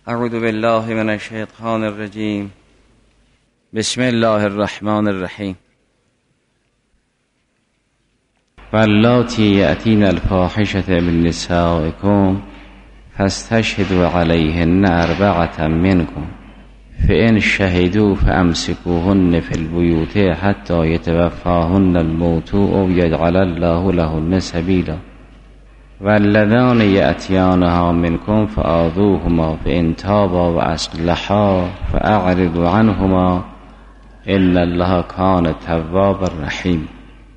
اعوذ بالله من الشیطان الرجیم. بسم الله الرحمن الرحیم. واللاتی یأتین الفاحشة من نسائکم فاستشهدوا علیهن 4 منکم فإن شهدوا فأمسكوهن في البيوت حتى يتوفاهن الموت أو يجعل الله لهن سبيلا واللذان يأتيانها منكم فآذوهما فإن تابا وأصلحا فأعرضوا عنهما إن الله كان توابا رحیم.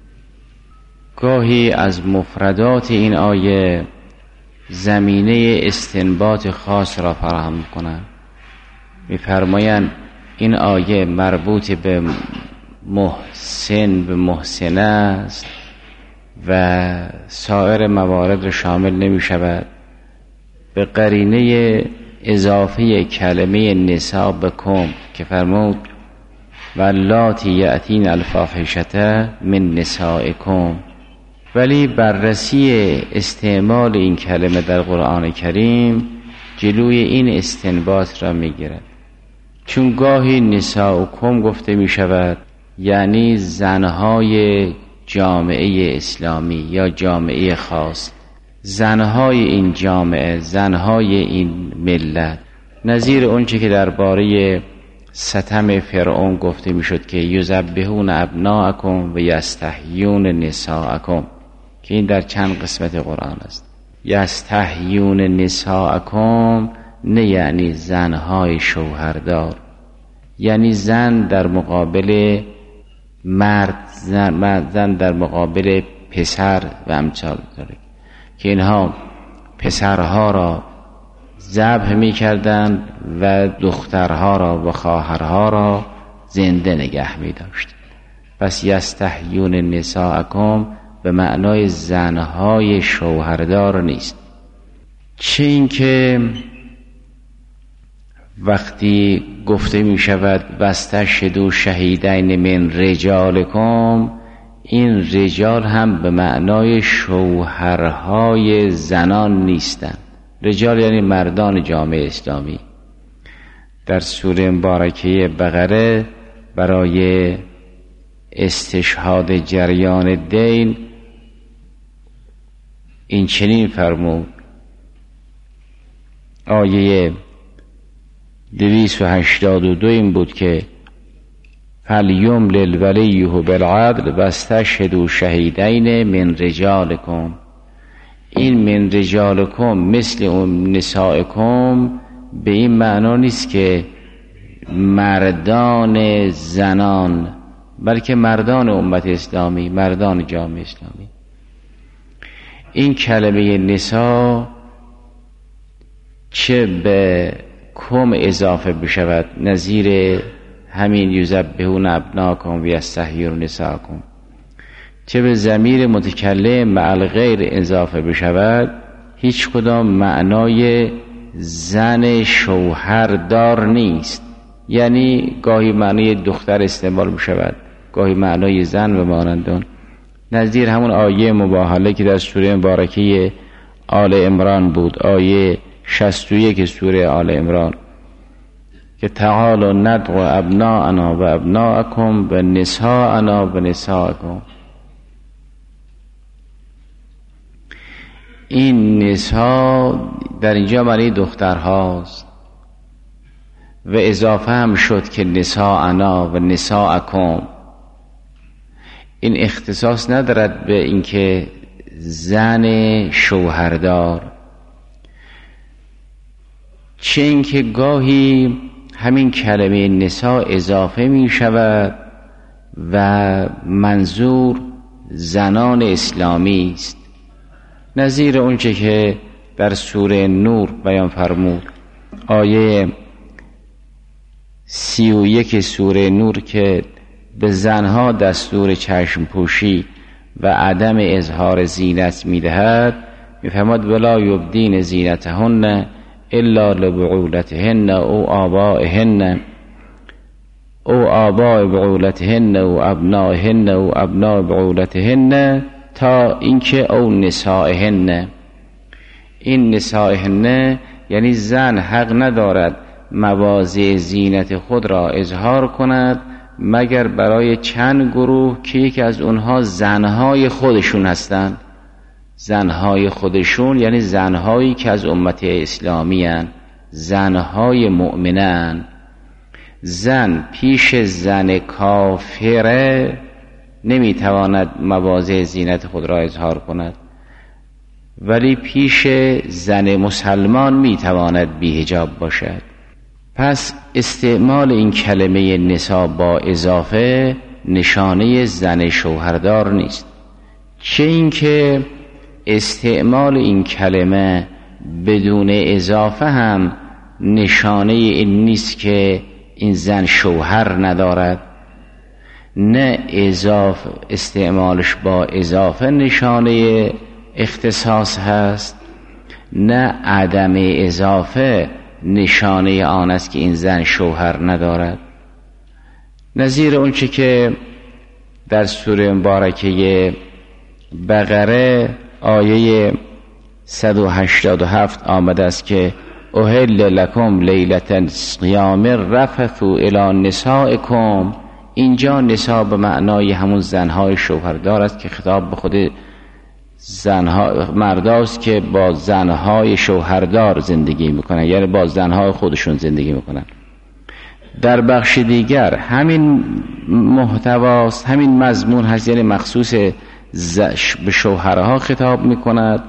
گاهی از مفردات این آیه زمینه استنباط خاص را فراهم کنند. می‌فرمایند این آیه مربوط به محسن به محسنه است و سایر موارد را شامل نمی شود. به قرینه اضافه کلمه نساء بکم که فرمود واللاتی یأتین الفاحشة من نسائکم، ولی بررسی استعمال این کلمه در قرآن کریم جلوی این استنباط را می گیرد. چون گاهی نسائکم گفته می شود یعنی زنهای جامعه اسلامی یا جامعه خاص، زنهای این جامعه، زنهای این ملت، نظیر اونچه که درباره ستم فرعون گفته می شد که یذبحون ابناءکم و یستحیون نساءکم، که این در چند قسمت قرآن است. یستحیون نساءکم نه یعنی زنهای شوهردار، یعنی زن در مقابل مرد، زن در مقابل پسر و امثال داره که اینها پسرها را ذبح می کردند و دخترها را و خواهرها را زنده نگه می داشت. پس یستحیون نساءکم به معنای زنهای شوهردار نیست. چه این که وقتی گفته می شود واستشهدوا شهیدین من رجالکم، این رجال هم به معنای شوهرهای زنان نیستند. رجال یعنی مردان جامعه اسلامی. در سوره مبارکه بقره برای استشهاد جریان دین این چنین فرمود، آیه 282 این بود که فلیملل ولیه بالعدل واستشهدوا شهیدین من رجالکم. این من رجالکم مثل اون نسائکم به این معنا نیست که مردان زنان، بلکه مردان امت اسلامی، مردان جامعه اسلامی. این کلمه نساء چه به کم اضافه بشود نظیر همین یذبحون ابناءکم و یستحیون نساءکم، چه به ضمیر متکلم مع الغیر اضافه بشود، هیچ کدام معنای زن شوهردار نیست. یعنی گاهی معنای دختر استعمال بشود، گاهی معنای زن و مانندان، نظیر همون آیه مباهله که در سوره مبارکه آل عمران بود، آیه 61 سوره آل عمران که تعالوا ندعو ابناءنا و ابناءکم و نساءنا و نساءکم. این نساء در اینجا معنی دخترهاست و اضافه هم شد که نساءنا و نساءکم. این اختصاص ندارد به اینکه زن شوهردار، چه اینکه گاهی همین کلمه نساء اضافه می شود و منظور زنان اسلامی است، نظیر اونچه که در سوره نور بیان فرمود، آیه 31 سوره نور که به زنها دستور چشم پوشی و عدم اظهار زینت میدهد، میفرماد ولا یبدین زینتهن الا لبعولتهن او آبائهن او آباء بعولتهن و ابنائهن و ابناء بعولتهن تا اینکه او نسائهن. این نسائهن یعنی زن حق ندارد مواضع زینت خود را اظهار کند مگر برای چند گروه که یکی از اونها زنهای خودشون هستند. زنهای خودشون یعنی زنهایی که از امت اسلامی هستند، زنهای مؤمنان. زن پیش زن کافره نمیتواند مواضع زینت خود را اظهار کند، ولی پیش زن مسلمان میتواند بی حجاب باشد. پس استعمال این کلمه نساء با اضافه نشانه زن شوهردار نیست، چه اینکه استعمال این کلمه بدون اضافه هم نشانه این نیست که این زن شوهر ندارد. نه اضافه استعمالش با اضافه نشانه اختصاص هست، نه عدم اضافه نشانه آن است که این زن شوهر ندارد. نظیر اونچه که در سوره مبارکه بقره آیه 187 آمده است که احل لکم لیلة الصیام رفثوا الی نسائکم. اینجا نساء به معنای همون زنهای شوهردار است که خطاب به خود زنها مرداست که با زنهای شوهردار زندگی میکنن، یعنی با زنهای خودشون زندگی میکنن. در بخش دیگر همین محتواست، همین مضمون هست، یعنی مخصوص به شوهرها خطاب میکند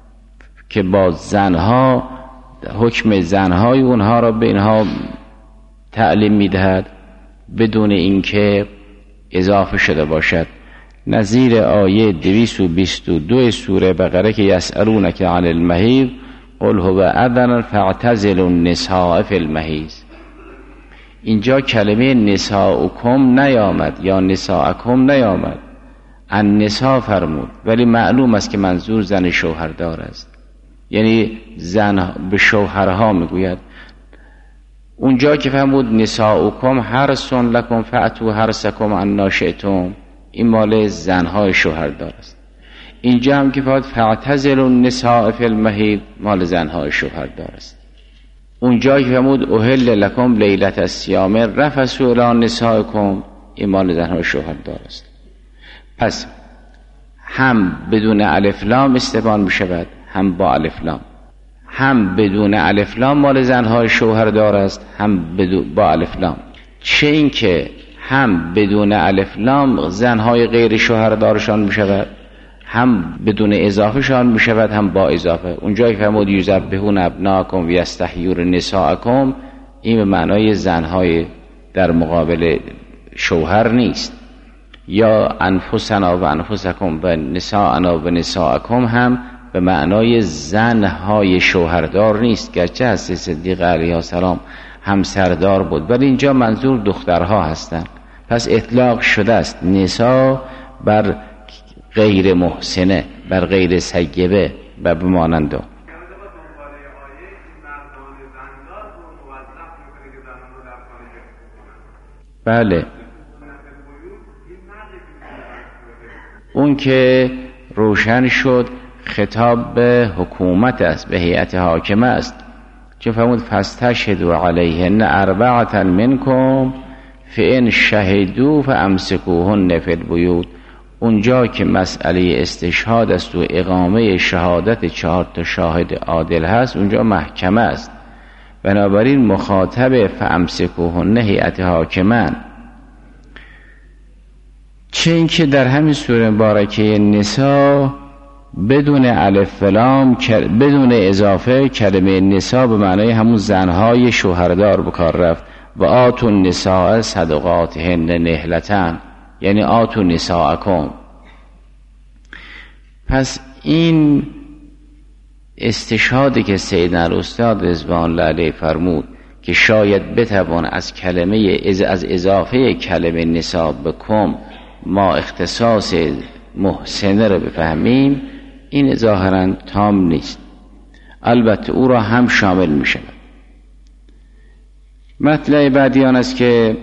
که با زنها حکم زنهای اونها را به اینها تعلیم میدهد بدون اینکه اضافه شده باشد. نظیر آیه 222 سوره بقره که یسألونک عن المحیض قل هو اذن فاعتزلوا النساء فی المحیض. اینجا کلمه نساؤکم نیامد یا نساءکم نیامد، النساء فرمود، ولی معلوم است که منظور زن شوهردار است، یعنی زن به شوهرها میگوید. اونجا که فرمود نساؤکم حرث لکم فأتوا حرثکم انا شئتم، این مال زنهای شوهردار است. اینجا هم که فرمود فاعتزلوا النساء فی المحیض مال زنهای شوهردار است. اونجا که فرمود احل لکم لیلة الصیام رفثوا الی نسائکم، این مال زنهای شوهردار است. پس هم بدون الف لام استعمال می شود، هم با الف لام. هم بدون الف لام مال زنهای شوهردار است، هم با الف لام. چه این که هم بدون الف لام زنهای غیر شوهردارشان می شود، هم بدون اضافه شان می شود، هم با اضافه. اونجایی که فرمود یذبحون ابناءکم و یستحیون نساءکم، این به معنای زنهای در مقابل شوهر نیست. یا انفسنا و انفسکم و نساءنا و نساءکم هم به معنای زنهای شوهردار نیست، گرچه حضرت صدیقه علیه السلام همسردار بود، ولی اینجا منظور دخترها هستند. پس اطلاق شده است نساء بر غیر محسنه، بر غیر سیبه و بمانند. بله، اون که روشن شد خطاب به حکومت است، به هیئت حاکمه است، چه فرمود فاستشهدوا علیهن اربعة منکم فان شهدوا فامسکوهن فی البیوت. اونجا که مسئله استشهاد است و اقامه شهادت 4 شاهد عادل هست، اونجا محکمه است. بنابراین مخاطب فامسکوهن هیئت حاکمان. چه اینکه در همین سوره مبارکه نساء بدون الف و لام بدون اضافه کلمه نساء به معنای همون زنهای شوهردار به کار رفت. و آتوا النساء صدقاتهن نهلة، یعنی آتوا نساءکم. پس این استشهادی که سیدنا الاستاد رضوان الله علیه فرمود که شاید بتوان از کلمه از اضافه کلمه نساء به کم ما اختصاص محسنه رو بفهمیم، این ظاهراً تام نیست، البته او را هم شامل می شود. مطلع بعدی آن است که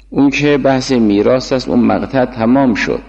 اون که بحث میراث است، اون مقطع تمام شد.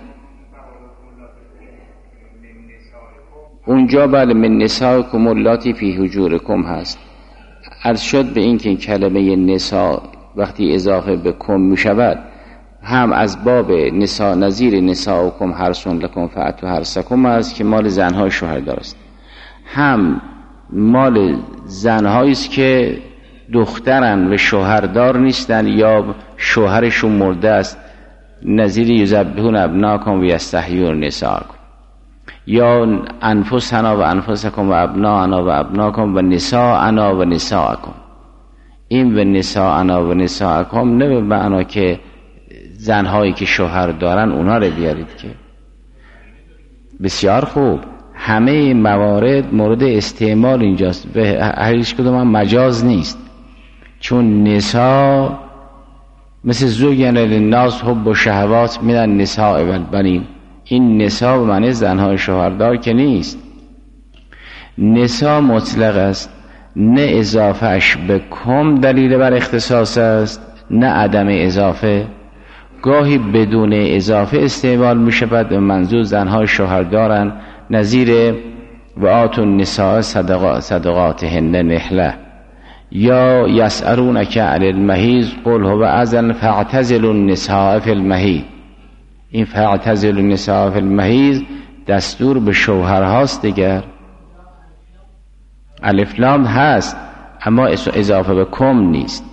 اونجا بله من نسائکم اللاتی فی حجورکم هست. عرض شد به این که این کلمه نساء وقتی اضافه به کم می شود، هم از باب نساء نظیر نسائکم حرث لکم فأتوا حرثکم است که مال زنهای شوهردار است، هم مال زنهایی است که دخترن و شوهردار نیستن یا شوهرشون مرده است، نظیر یذبحون ابناءکم و یستحیون نساءکم، یا انفسنا و انفسکم و ابناءنا و ابناکم و نساءنا و نساءکم. این و نساءنا و نساءکم نه به معنا که زنهایی که شوهر دارن اونا رو بیارید که. بسیار خوب، همه این موارد مورد استعمال اینجاست، به هر هیچ کدوم هم مجاز نیست، چون نساء مثل زوجن للناس حب و شهوات من النساء و البنین، این نساء به معنی زنهای شوهردار که نیست. نساء مطلق است، نه اضافهش به کم دلیل بر اختصاص است نه عدم اضافه. گاهی بدون اضافه استعمال می شود به منظور زنهای شوهردارن، نظیر و آتوا النساء صدقاتهن نحله، یا یسألونک عن المحیض قل هو اذن فاعتزلوا النساء فی المحیض. این فاعتزلوا النساء فی المحیض دستور به شوهرهاست دیگر. الف لام هست اما اضافه به کم نیست.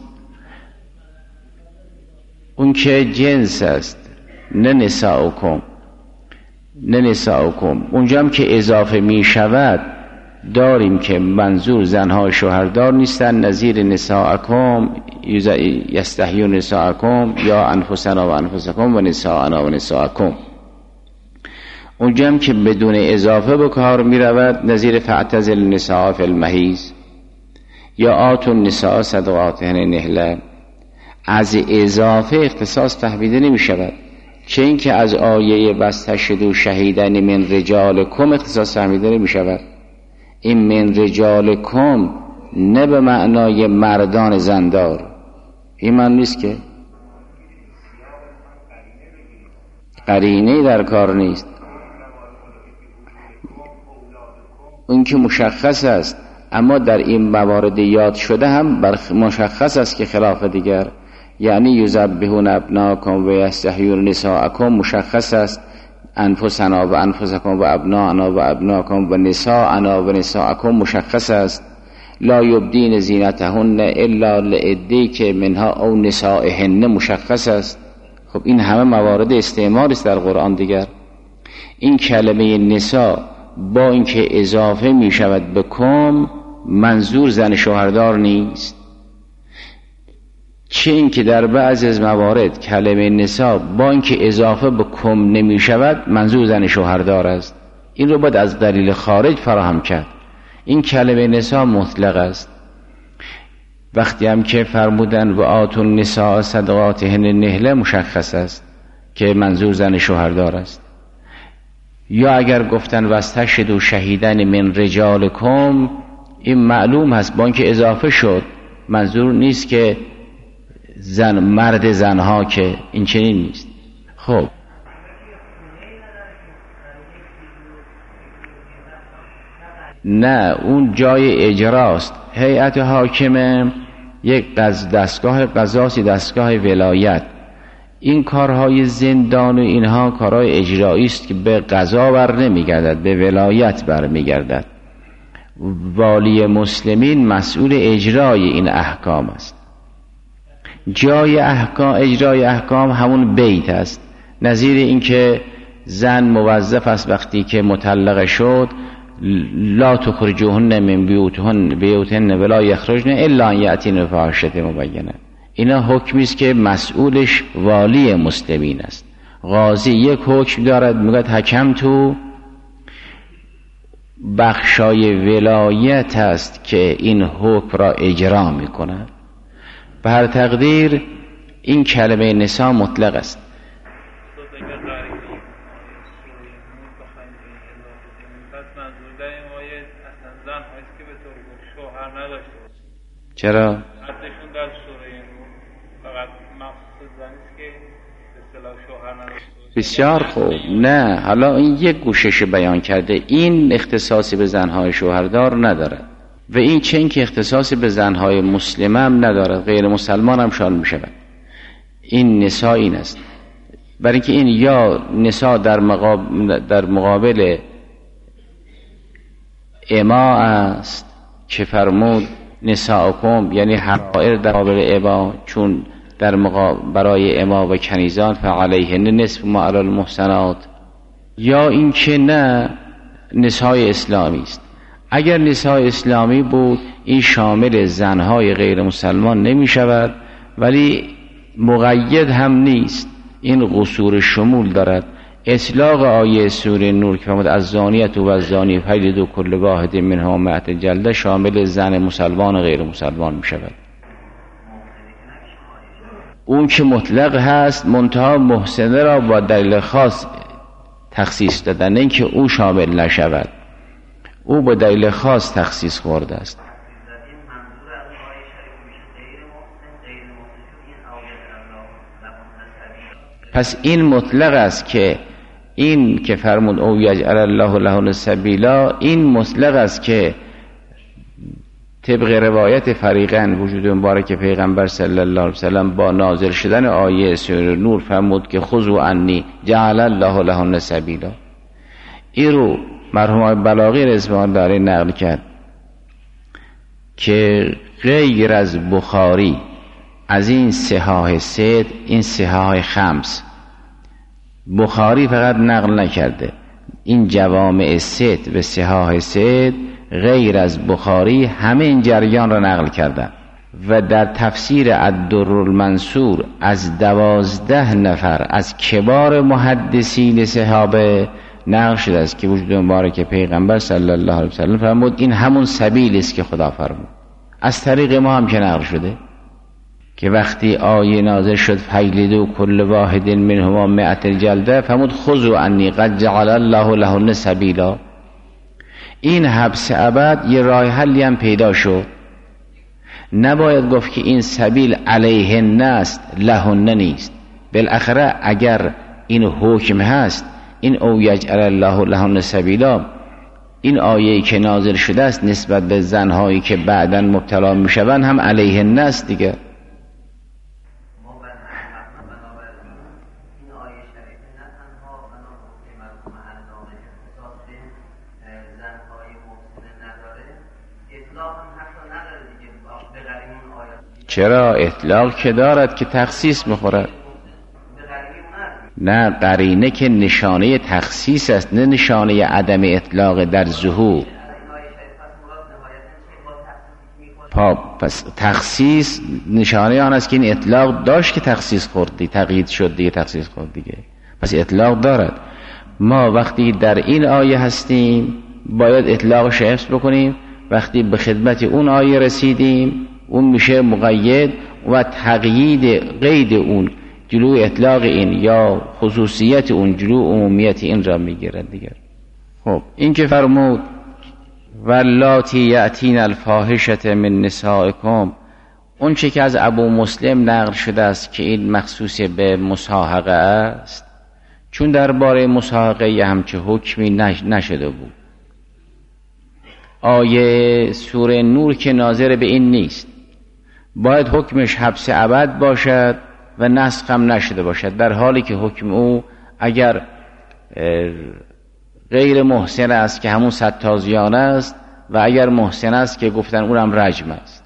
اون که جنس است، نه نساؤکم، نه نساؤکم. اونجا هم که اضافه می شود داریم که منظور زنهای شوهردار نیستن، نظیر نساءکم یستحیون نساءکم یا انفسنا و انفسکم و نساءنا و نساءکم. اونجا هم که بدون اضافه به کار می رود، نظیر فاعتزلوا النساء فی المحیض یا آتوا النساء صدقاتهن نحله. از اضافه اختصاص فهمیده نمی شود، چه این که از آیه واستشهدوا شهیدین من رجالکم اختصاص فهمیده نمی شود. این من رجالکم نه به معنای مردان زندار، این معنی نیست که قرینه در کار نیست. اون که مشخص است، اما در این موارد یاد شده هم مشخص است که خلاف دیگر، یعنی یذبحون ابناءکم و یستحیون نساءکم مشخص است، انفسنا و انفسکم و ابناءنا و ابناکم و نساءنا و نساءکم مشخص است، لا یبدین زینتهن الا لعدیک منها او نسائهن مشخص است. خب این همه موارد استعمال است در قرآن دیگر. این کلمه نساء با اینکه اضافه می شود به کم منظور زن شوهردار نیست، چه اینکه در بعض از موارد کلمه نساء با اینکه اضافه به کم نمی شود منظور زن شوهردار است. این رو باید از دلیل خارج فراهم کرد. این کلمه نساء مطلق است. وقتی هم که فرمودن و آتوا النساء صدقاتهن نحله مشخص است که منظور زن شوهردار است. یا اگر گفتن واستشهدوا شهیدین من رجالکم، این معلوم هست با اینکه اضافه شد منظور نیست که زن مرد زنها، که این چنین نیست. خب نه، اون جای اجراست. هیئت حاکمه یک دستگاه قضاسی، دستگاه ولایت. این کارهای زندان و اینها کارهای اجرایی است که به قضا بر نمیگردد، به ولایت بر میگردد. والی مسلمین مسئول اجرای این احکام است. جای احکام، اجرای احکام همون بیت است. نظیر این که زن موظف است وقتی که مطلقه شد لا تخرجوهن من بیوتهن ولا یخرجن الا ان یأتین بفاحشة مبینه. اینا حکمی است که مسئولش والی مسلمین است. قاضی یک حکم دارد، میگه حکم تو بخشای ولایت است که این حکم را اجرا میکند. به هر تقدیر این کلمه نساء مطلق است. چرا؟ حدشون در سوره نور فقط بسیار خوب. نه، حالا این یک گوشش بیان کرده، این اختصاصی به زنهای شوهردار ندارد و این چنین که اختصاصی به زنهای مسلمه هم ندارد، غیر مسلمان هم شامل می شود. این نساء این است، برای اینکه این یا نساء در مقابل اما است که فرمود نساءکم، یعنی حرائر در مقابل اما، چون برای اما و کنیزان فعلیهن نصف ما علی المحصنات، یا این که نه نساء اسلامی است. اگر نساء اسلامی بود این شامل زنهای غیر مسلمان نمی شود، ولی مقید هم نیست، این قصور شمول دارد. اطلاق آیه سوره نور که فرمود الزانیة و الزانی فجلدوا کل واحد منهما 100 جلده شامل زن مسلمان و غیر مسلمان می شود. اون که مطلق هست منتها محسنه را با دلیل خاص تخصیص دادن، نه اینکه او شامل نشود، او با دلیل خاص تخصیص خورده است. پس این مطلق است که این که فرمود او یجعل الله لهن سبیلا، این مطلق است که طبق روایت فریقین وجود مبارک پیغمبر صلی الله علیه وسلم با نازل شدن آیه سوره نور فرمود که خذوا عنی جعل الله لهن سبیلا. این رو مرحوم بلاغی رضوان الله نقل کرد که غیر از بخاری از این صحاح ست، این صحاح خمس، بخاری فقط نقل نکرده، این جوامع ست و صحاح ست غیر از بخاری همه این جریان را نقل کردن و در تفسیر الدر المنصور از 12 نفر از کبار محدثین صحابه نقل شده است که وجود مبارک پیغمبر صلی الله علیه وسلم فرمود این همون سبیل است که خدا فرمود. از طریق ما هم که نقل شده که وقتی آیه نازل شد فجلدوا کل واحد منهما 100 جلده فرمود خذوا عنی قد جعل الله لهن سبیلا. این حبس ابد یه راه حلی هم پیدا شد، نباید گفت که این سبیل علیهن است لهن نیست. بالاخره اگر این حکم هست، این او یجعل الله لهن سبیلا، این آیه‌ای که نازل شده است نسبت به زنهایی که بعداً مبتلا میشوند هم علیهن است دیگه. چرا؟ اطلاق که دارد که تخصیص میخورد. نه، قرینه که نشانه تخصیص است، نه نشانه عدم اطلاق در ظهور. پس تخصیص نشانه آن است که این اطلاق داشت که تخصیص خورد، تقیید شد دیگه، تخصیص خورد دیگه، پس اطلاق دارد. ما وقتی در این آیه هستیم باید اطلاقش حفظ بکنیم، وقتی به خدمت اون آیه رسیدیم اون میشه مقید و تقیید قید اون جلو اطلاق این یا خصوصیت اون جلو عمومیت این را میگیرد دیگر. خب این که فرمود واللاتی یأتین الفاحشة من نسائکم، اون چه که از ابو مسلم نقل شده است که این مخصوص به مصاحقه است، چون درباره مصاحقه همچه حکمی نشده بود. آیه سوره نور که ناظر به این نیست، باید حکمش حبس ابد باشد و نسخ هم نشده باشد، در حالی که حکم او اگر غیر محسن است که همون 100 تازیانه است و اگر محسن است که گفتن اونم رجم است.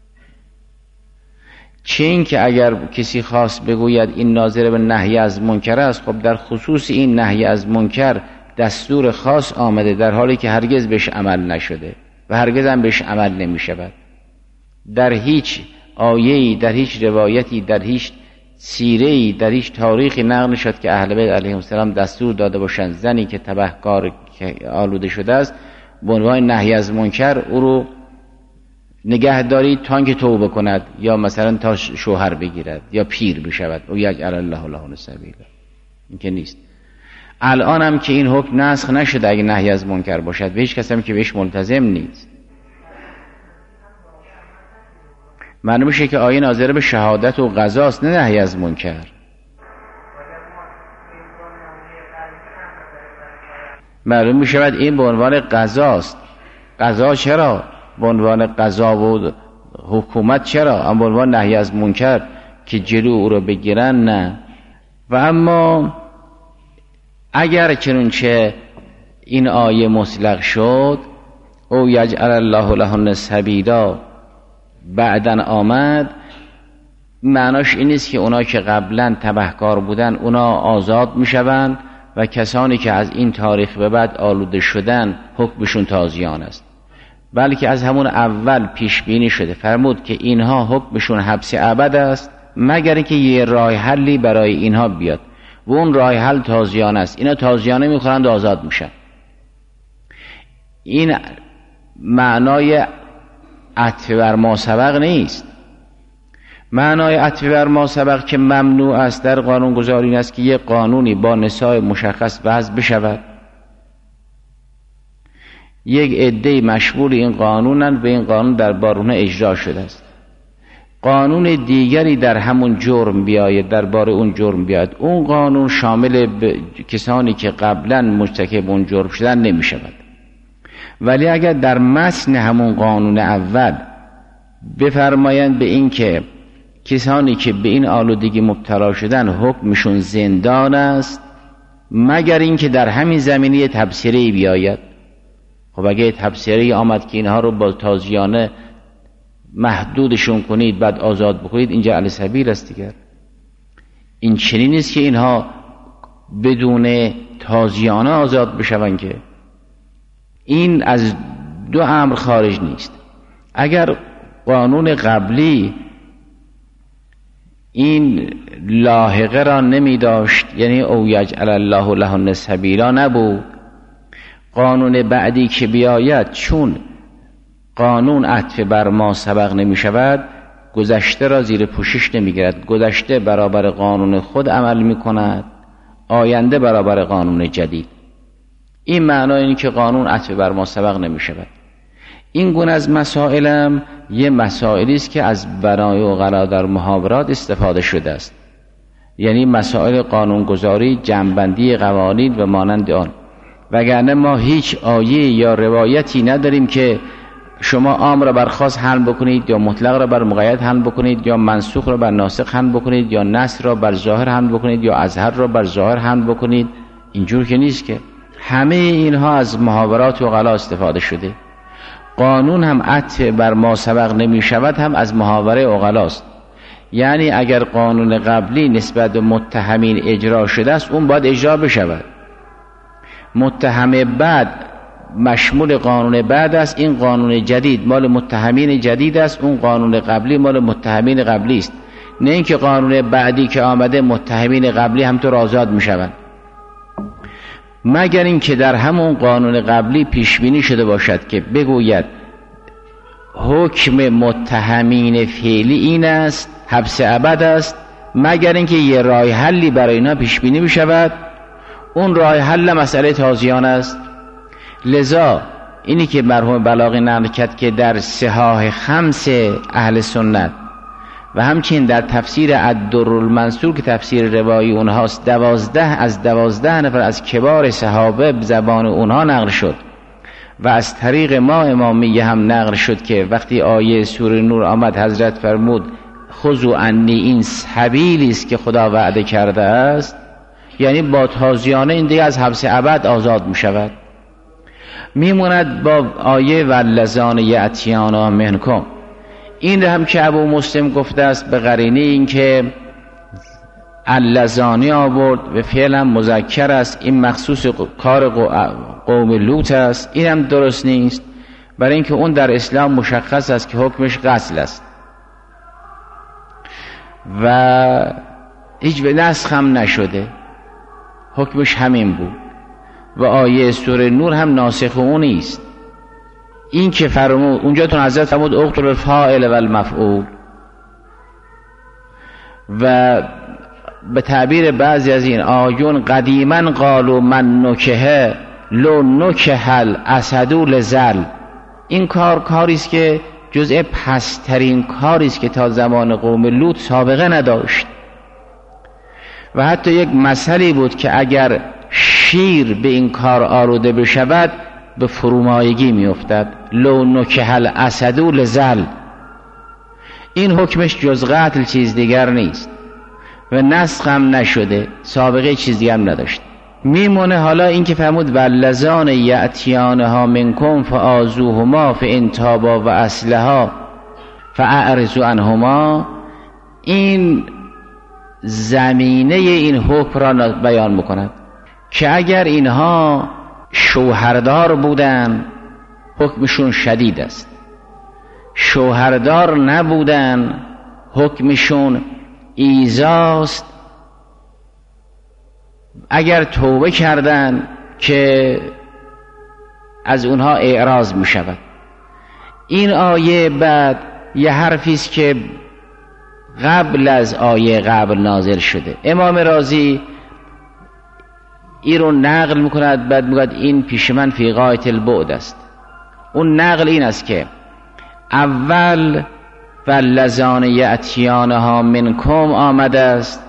چه این که اگر کسی خواست بگوید این ناظر به نهی از منکر است، خب در خصوص این نهی از منکر دستور خاص آمده در حالی که هرگز بهش عمل نشده و هرگز هم بهش عمل نمی شود. در هیچ آیه‌ای، در هیچ روایتی، در هیچ سیره‌ای، در هیچ تاریخی نقل نشد که اهل بیت علیهم السلام دستور داده باشند زنی که تبهکار آلوده شده است به عنوان نهی از منکر او رو نگه دارید تا اینکه توبه کند یا مثلا تا شوهر بگیرد یا پیر بشود او یجعل الله لهن سبیلا. این که نیست. الان هم که این حکم نسخ نشده اگه نهی از منکر باشد و هیچ کس هم که بهش ملتزم نیست. معلوم میشه که آیه ناظر به شهادت و قضاست، نه نهی از منکر. معلوم میشه این به عنوان قضاست. قضا چرا؟ به عنوان قضا و حکومت چرا؟ اما به عنوان نهی از منکر که جلو او رو بگیرن نه. و اما اگر چنانچه این آیه مطلق شد او یجعل الله لهن سبیلا بعدن آمد، معناش این نیست که اونا که قبلا تبهکار بودن اونا آزاد میشوند و کسانی که از این تاریخ به بعد آلوده شدن حکمشون تازیان است، بلکه از همون اول پیش بینی شده فرمود که اینها حکمشون حبس ابد است مگر اینکه یه راه حلی برای اینها بیاد و اون راه حل تازیان است. اینا تازیانه میخورند و آزاد میشن. این معنای عطف بر ما سبق نیست. معنای عطف بر ما سبق که ممنوع است در قانون گذاری است که یک قانونی با نصاب مشخص وضع بشود، یک عده مشمول این قانونن و این قانون در بارونه اجرا شده است، قانون دیگری در همون جرم بیاید، در بار اون جرم بیاید، اون قانون شامل کسانی که قبلا مرتکب اون جرم شدن نمی شود. ولی اگر در متن همون قانون اول بفرمایند به این که کسانی که به این آلودگی مبتلا شدن حکمشون زندان است مگر اینکه در همین زمینه تبصره‌ای بیاید، خب اگه تبصره‌ای آمد که اینها رو با تازیانه محدودشون کنید بعد آزاد بکنید، اینجا علی سبیل است دیگر. این چنین نیست که اینها بدون تازیانه آزاد بشون، که این از دو امر خارج نیست. اگر قانون قبلی این لاحقه را نمی داشت، یعنی او یجعل الله لهن سبیلا نبود، قانون بعدی که بیاید چون قانون عطف بر ما سبق نمی شود گذشته را زیر پوشش نمی گیرد، گذشته برابر قانون خود عمل می کند، آینده برابر قانون جدید. این معنای اینه که قانون عطف بر ما سبق نمی شود. این گونه از مسائلم یه مسائلی است که از بنای عقلا در محاورات استفاده شده است، یعنی مسائل قانونگذاری، جمع‌بندی قوانین و مانند آن. وگرنه ما هیچ آیه یا روایتی نداریم که شما عام را بر خاص حل بکنید یا مطلق را بر مقید حل بکنید یا منسوخ را بر ناسخ حل بکنید یا نص را بر ظاهر حل بکنید یا اظهر را بر ظاهر حل بکنید. اینجور که نیست که. همه اینها از محاورات عقلا استفاده شده. قانون هم عطف بر ما سبق نمی شود هم از محاوره عقلاست. یعنی اگر قانون قبلی نسبت به متهمین اجرا شده است اون باید اجرا بشود. متهم بعد مشمول قانون بعد است، این قانون جدید مال متهمین جدید است، اون قانون قبلی مال متهمین قبلی است. نه اینکه قانون بعدی که آمده متهمین قبلی همطور آزاد می شوند، مگر اینکه در همون قانون قبلی پیش بینی شده باشد که بگوید حکم متهمین فعلی این است، حبس ابد است، مگر اینکه یه راه حلی برای اینا پیش بینی بشود، اون راه حل مسئله تازیان است. لذا اینی که مرحوم بلاغی نقل کرد که در صحاح خمس اهل سنت و همچنین در تفسیر الدرالمنصور که تفسیر روایی اونهاست 12 نفر از کبار صحابه زبان اونها نقل شد و از طریق ما امامیه هم نقل شد که وقتی آیه سوره نور آمد حضرت فرمود خذوا عنی، این سبیلی است که خدا وعده کرده است، یعنی با تازیانه این دیگه از حبس ابد آزاد می شود. میموند با آیه واللذان یأتیان منکم، این هم که ابو مسلم گفته است به قرینه این که اللذانی آورد و فعلا مذکر است، این مخصوص کار قوم لوط است. این هم درست نیست، برای اینکه اون در اسلام مشخص است که حکمش قتل است و هیچ نسخ هم نشده، حکمش همین بود و آیه سوره نور هم ناسخ اون نیست. این که فرمود اونجاتون حضرت فرمود اقتل الفاعل و المفعول، و به تعبیر بعضی از این آیون قدیما قالوا من نکه لو نکه الاسد لزل، این کاری است که جزء پسترین کاری است که تا زمان قوم لوط سابقه نداشت و حتی یک مسئله بود که اگر شیر به این کار آلوده بشود به فرومایگی میافتد. لو نکح الاسد لزل، این حکمش جز قتل چیز دیگر نیست و نسخ هم نشده، سابقه چیز دیگر هم نداشت. میمونه حالا این که فرمود واللذان یأتیانها منکم فآذوهما فإن تابا و اصلحا فاعرضوا عنهما. این زمینه این حکم را بیان میکند که اگر اینها شوهردار بودن حکمشون شدید است، شوهردار نبودن حکمشون ایذاست. اگر توبه کردن که از اونها اعراض می شود. این آیه بعد یه حرفی است که قبل از آیه قبل نازل شده. امام رازی این رو نقل میکند، بعد میگوید این پیش من فی غایت البعد است. اون نقل این است که اول واللذان یأتیانها منکم آمده است،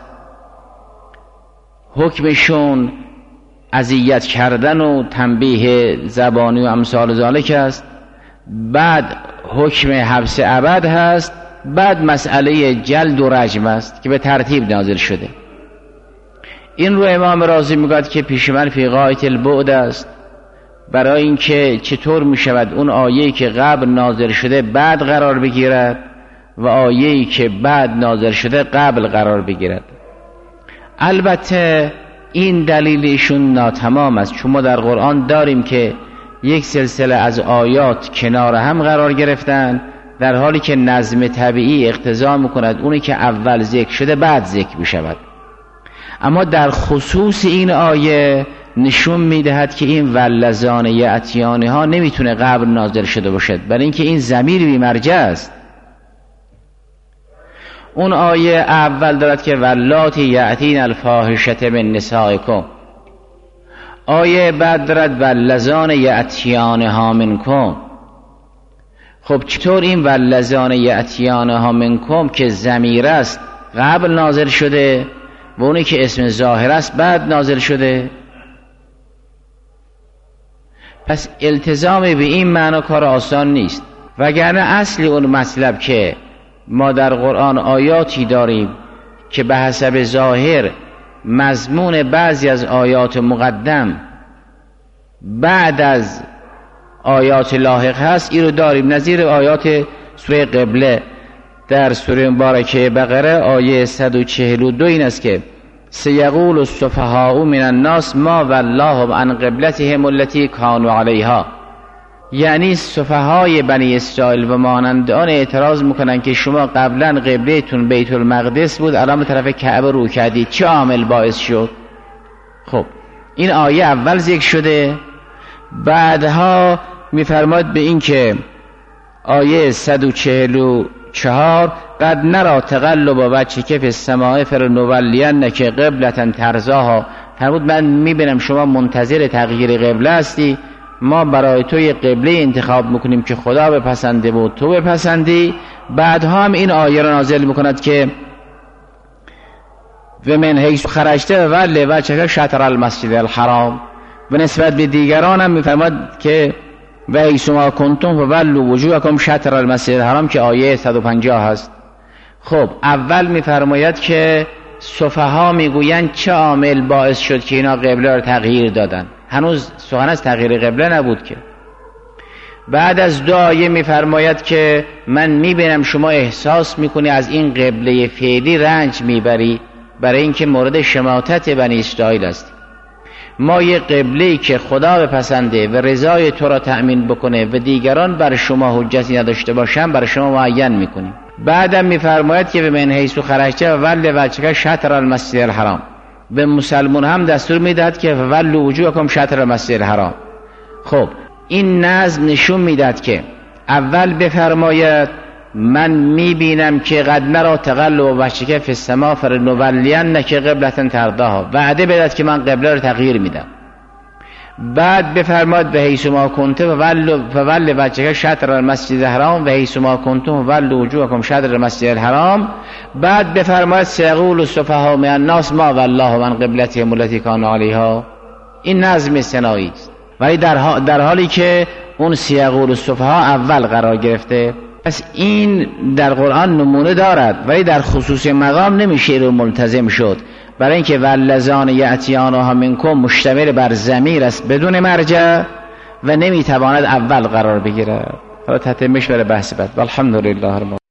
حکمشون اذیت کردن و تنبیه زبانی و امثال ذالک است. بعد حکم حبس ابد هست، بعد مسئله جلد و رجم است که به ترتیب نازل شده. این رو امام رازی میگوید که پیش من فی غایت البعد است، برای اینکه چطور میشود اون آیه‌ای که قبل نازل شده بعد قرار بگیرد و آیه‌ای که بعد نازل شده قبل قرار بگیرد. البته این دلیلشون ناتمام است، چون ما در قرآن داریم که یک سلسله از آیات کنار هم قرار گرفتن، در حالی که نظم طبیعی اقتضا میکند اونی که اول ذکر شده بعد ذکر بشود. اما در خصوص این آیه نشون میدهد که این واللذان یأتیانها نمیتونه قبل نازل شده باشد، برای اینکه این ضمیر بی مرجع است. اون آیه اول دارد که واللاتی یأتین الفاحشة من نسائکم، آیه بعد دارد واللذان یأتیانها منکم. خب چطور این واللذان یأتیانها منکم که ضمیر است قبل نازل شده و اونی که اسم ظاهر است بعد نازل شده؟ پس التزام به این معنا کار آسان نیست، وگرنه اصل اون مطلب که ما در قرآن آیاتی داریم که به حسب ظاهر مضمون بعضی از آیات مقدم بعد از آیات لاحق هست، این رو داریم. نظیر آیات سوره قبله در سوره مبارکه بقره آیه 142 این است که سیقول السفهاء من الناس ما ولاهم عن قبلتهم التي كانوا عليها، یعنی سفهای بنی اسرائیل و مانند آن اعتراض میکنن که شما قبلا قبلتون بیت المقدس بود، الان به طرف کعبه رو کردید، چه عامل باعث شد؟ خب این آیه اول ذکر شده، بعدها میفرماد به این که آیه 144 قد نرى تقلب وجهک فی السماء فلنولینک قبلة ترضاها، فرمود من میبینم شما منتظر تغییر قبله هستی، ما برای تو یه قبله انتخاب میکنیم که خدا بپسنده و تو بپسندی. بعدها هم این آیه را نازل میکند که و من حیث خرجت ولی وجهک شطر المسجد الحرام، و نسبت به دیگران هم میفرماد که و حیث ما کنتم فولوا وجوهکم شطر المسجد الحرام که آیه 150 هست. خب اول میفرماید که سفها میگویند چه عامل باعث شد که اینا قبله رو تغییر دادن، هنوز سخن از تغییر قبله نبود که. بعد از دو آیه میفرماید که من میبینم شما احساس میکنی از این قبله فعلی رنج میبری، برای اینکه مورد شماتت بنی اسرائیل است. ما یه قبله‌ای که خدا بپسنده و رضای تو را تأمین بکنه و دیگران بر شما حجتی نداشته باشن برای شما معین میکنیم. بعدم میفرماید که به من حیث خرجت ولی وجهک شطر المسجد الحرام، به مسلمان هم دستور میدهد که ولوا وجوهکم شطر المسجد الحرام. خب این نظم نشون میدهد که اول بفرماید من میبینم که قد نرى تقلب وجهک فی السماء فلنولینک قبلة ترضاها، وعده بدهد که من قبله رو تغییر میدم. بعد بفرماد به حیث ما کنتم فول وجهک شطر المسجد الحرام و حیث ما کنتم ول وجوهکم شطر المسجد الحرام. بعد بفرماد سیقول السفهاء من الناس ما والله عن قبلتهم التي كانوا علیها. این نظم استثنایی است، ولی در حالی که اون سیقول السفهاء اول قرار گرفته. پس این در قرآن نمونه دارد، ولی در خصوص مقام نمیشه رو ملتزم شد، برای اینکه والذان یأتیانها منکم مشتمل بر ضمیر است بدون مرجع و نمیتواند اول قرار بگیرد. حالا تتمش برای بحث بعد. والحمدلله.